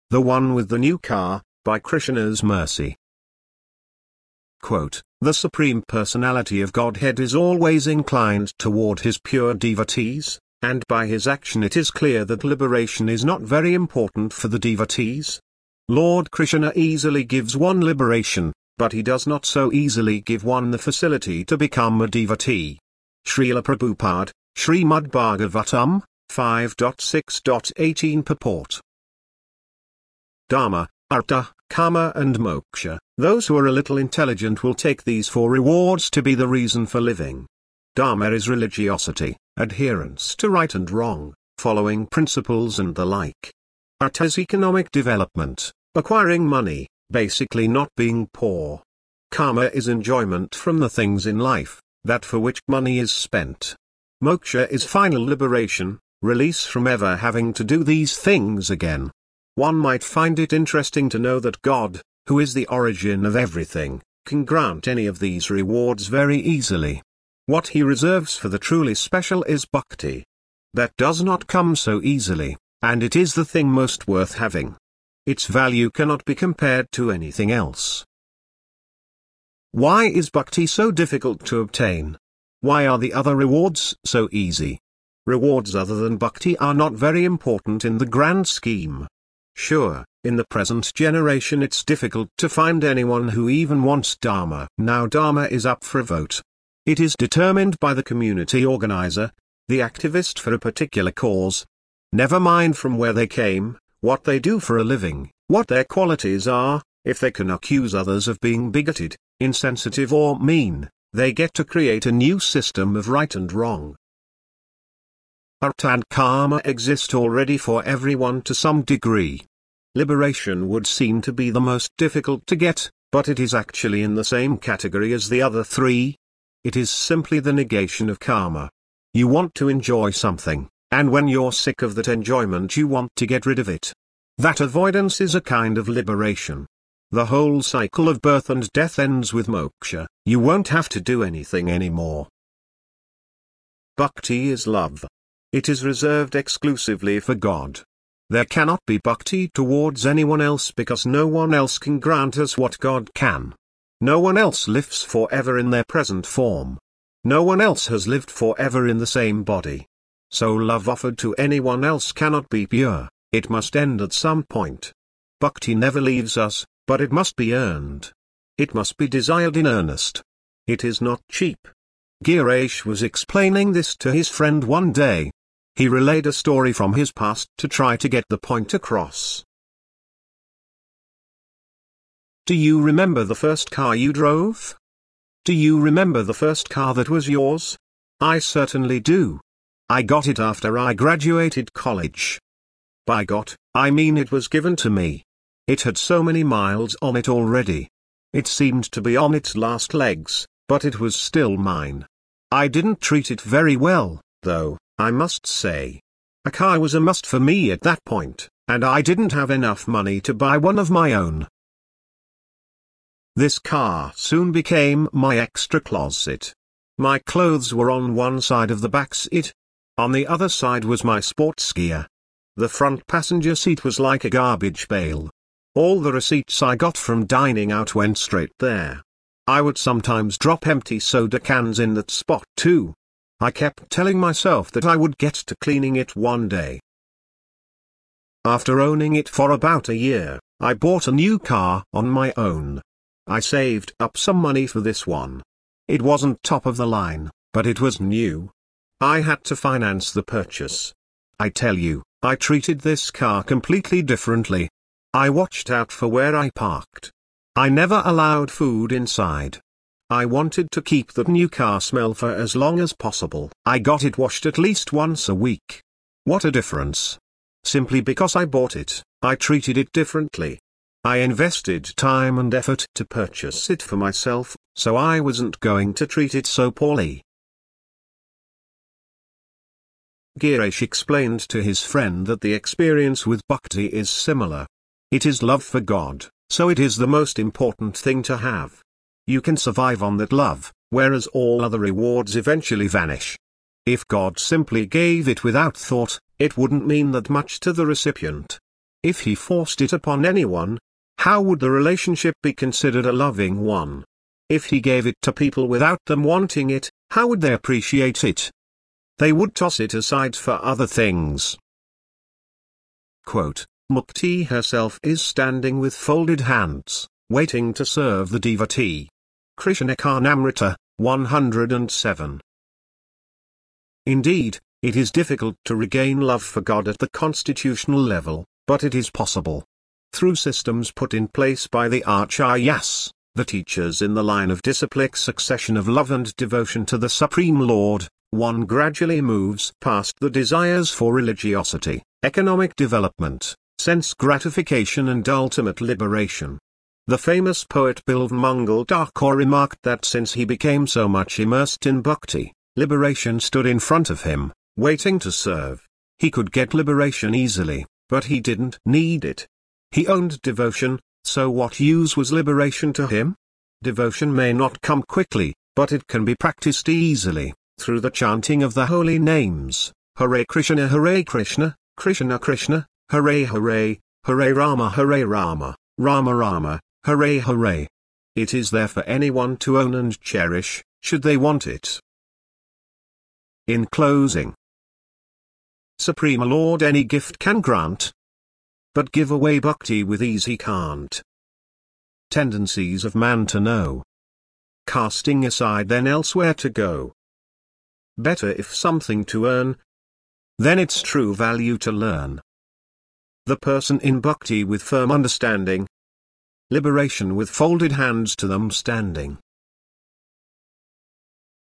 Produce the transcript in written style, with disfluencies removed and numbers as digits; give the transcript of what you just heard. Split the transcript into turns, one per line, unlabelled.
The One with the New Car, by Krishna's Mercy. Quote, the Supreme Personality of Godhead is always inclined toward his pure devotees, and by his action it is clear that liberation is not very important for the devotees. Lord Krishna easily gives one liberation, but he does not so easily give one the facility to become a devotee. Srila Prabhupada, Srimad Bhagavatam, 5.6.18 Purport. Dharma, Artha, Kama and Moksha. Those who are a little intelligent will take these four rewards to be the reason for living. Dharma is religiosity, adherence to right and wrong, following principles and the like. Artha is economic development, acquiring money, basically not being poor. Kama is enjoyment from the things in life, that for which money is spent. Moksha is final liberation, release from ever having to do these things again. One might find it interesting to know that God, who is the origin of everything, can grant any of these rewards very easily. What he reserves for the truly special is bhakti. That does not come so easily, and it is the thing most worth having. Its value cannot be compared to anything else. Why is bhakti so difficult to obtain? Why are the other rewards so easy? Rewards other than bhakti are not very important in the grand scheme. Sure, in the present generation it's difficult to find anyone who even wants Dharma. Now Dharma is up for a vote. It is determined by the community organizer, the activist for a particular cause. Never mind from where they came, what they do for a living, what their qualities are, if they can accuse others of being bigoted, insensitive or mean, they get to create a new system of right and wrong. Artha and Kama exist already for everyone to some degree. Liberation would seem to be the most difficult to get, but it is actually in the same category as the other three. It is simply the negation of karma. You want to enjoy something, and when you're sick of that enjoyment you want to get rid of it. That avoidance is a kind of liberation. The whole cycle of birth and death ends with moksha. You won't have to do anything anymore. Bhakti is love. It is reserved exclusively for God. There cannot be bhakti towards anyone else because no one else can grant us what God can. No one else lives forever in their present form. No one else has lived forever in the same body. So love offered to anyone else cannot be pure, it must end at some point. Bhakti never leaves us, but it must be earned. It must be desired in earnest. It is not cheap. Girish was explaining this to his friend one day. He relayed a story from his past to try to get the point across. Do you remember the first car you drove? Do you remember the first car that was yours? I certainly do. I got it after I graduated college. By got, I mean it was given to me. It had so many miles on it already. It seemed to be on its last legs, but it was still mine. I didn't treat it very well, though, I must say. A car was a must for me at that point, and I didn't have enough money to buy one of my own. This car soon became my extra closet. My clothes were on one side of the back seat. On the other side was my sports gear. The front passenger seat was like a garbage pail. All the receipts I got from dining out went straight there. I would sometimes drop empty soda cans in that spot too. I kept telling myself that I would get to cleaning it one day. After owning it for about a year, I bought a new car on my own. I saved up some money for this one. It wasn't top of the line, but it was new. I had to finance the purchase. I tell you, I treated this car completely differently. I watched out for where I parked. I never allowed food inside. I wanted to keep that new car smell for as long as possible. I got it washed at least once a week. What a difference. Simply because I bought it, I treated it differently. I invested time and effort to purchase it for myself, so I wasn't going to treat it so poorly. Girish explained to his friend that the experience with bhakti is similar. It is love for God, so it is the most important thing to have. You can survive on that love, whereas all other rewards eventually vanish. If God simply gave it without thought, it wouldn't mean that much to the recipient. If he forced it upon anyone, how would the relationship be considered a loving one? If he gave it to people without them wanting it, how would they appreciate it? They would toss it aside for other things. Quote, Mukti herself is standing with folded hands, waiting to serve the devotee. Krishnakarnamrita, 107. Indeed, it is difficult to regain love for God at the constitutional level, but it is possible. Through systems put in place by the Acharyas, the teachers in the line of disciplic succession of love and devotion to the Supreme Lord, one gradually moves past the desires for religiosity, economic development, sense gratification and ultimate liberation. The famous poet Bilvamangal Thakur remarked that since he became so much immersed in bhakti, liberation stood in front of him, waiting to serve. He could get liberation easily, but he didn't need it. He owned devotion, so what use was liberation to him? Devotion may not come quickly, but it can be practiced easily, through the chanting of the holy names, Hare Krishna, Krishna Krishna, Hare Hare, Hare Rama, Rama Rama, Hare Hare. It is there for anyone to own and cherish, should they want it. In closing, Supreme Lord any gift can grant, but give away bhakti with ease he can't. Tendencies of man to know, casting aside then elsewhere to go. Better if something to earn, then its true value to learn. The person in bhakti with firm understanding, liberation with folded hands to them standing.